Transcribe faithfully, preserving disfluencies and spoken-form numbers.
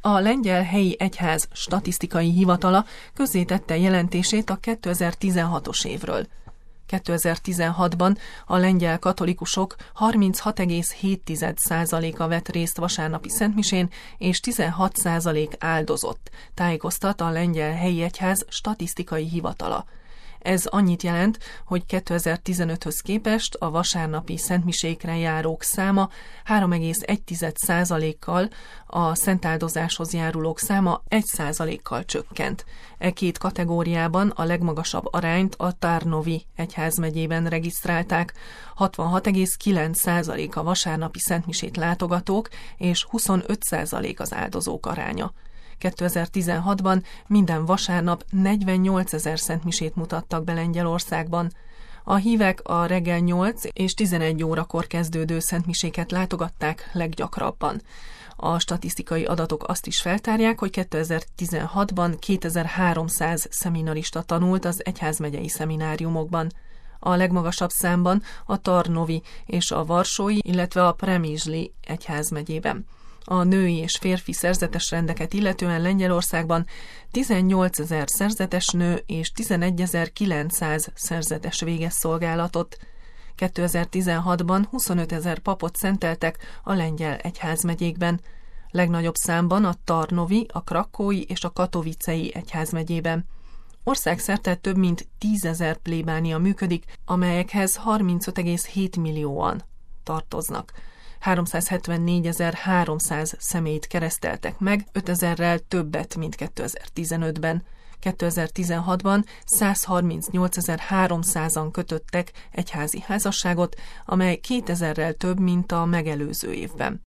A Lengyel Helyi Egyház Statisztikai Hivatala közzétette jelentését a kétezer-tizenhatos évről. kétezer-tizenhatban a lengyel katolikusok harminchat egész hét százaléka vett részt vasárnapi szentmisén, és tizenhat százalék áldozott, tájékoztat a Lengyel Helyi Egyház Statisztikai Hivatala. Ez annyit jelent, hogy kétezer-tizenöthöz képest a vasárnapi szentmisékre járók száma három egész egy százalékkal, a szentáldozáshoz járulók száma egy százalékkal csökkent. E két kategóriában a legmagasabb arányt a Tarnovi egyházmegyében regisztrálták, hatvanhat egész kilenc százalék a vasárnapi szentmisét látogatók és huszonöt százalék az áldozók aránya. kétezer-tizenhatban minden vasárnap negyvennyolcezer szentmisét mutattak be Lengyelországban. A hívek a reggel nyolc és tizenegy órakor kezdődő szentmiséket látogatták leggyakrabban. A statisztikai adatok azt is feltárják, hogy kétezer-tizenhatban kétezer-háromszáz szeminarista tanult az egyházmegyei szemináriumokban. A legmagasabb számban a Tarnovi és a Varsói, illetve a Przemyśl egyházmegyében. A női és férfi szerzetes rendeket illetően Lengyelországban tizennyolcezer szerzetes nő és tizenegyezer-kilencszáz szerzetes végez szolgálatot. kétezer-tizenhatban huszonötezer papot szenteltek a lengyel egyházmegyékben, legnagyobb számban a Tarnovi, a Krakói és a Katowicei egyházmegyében. Országszerte több mint tízezer plébánia működik, amelyekhez harmincöt egész hét millióan tartoznak. háromszázhetvennégyezer-háromszáz személyt kereszteltek meg, ötezerrel többet, mint kétezer-tizenötben. kétezer-tizenhatban százharmincnyolcezer-háromszázan kötöttek egyházi házasságot, amely kétezerrel több, mint a megelőző évben.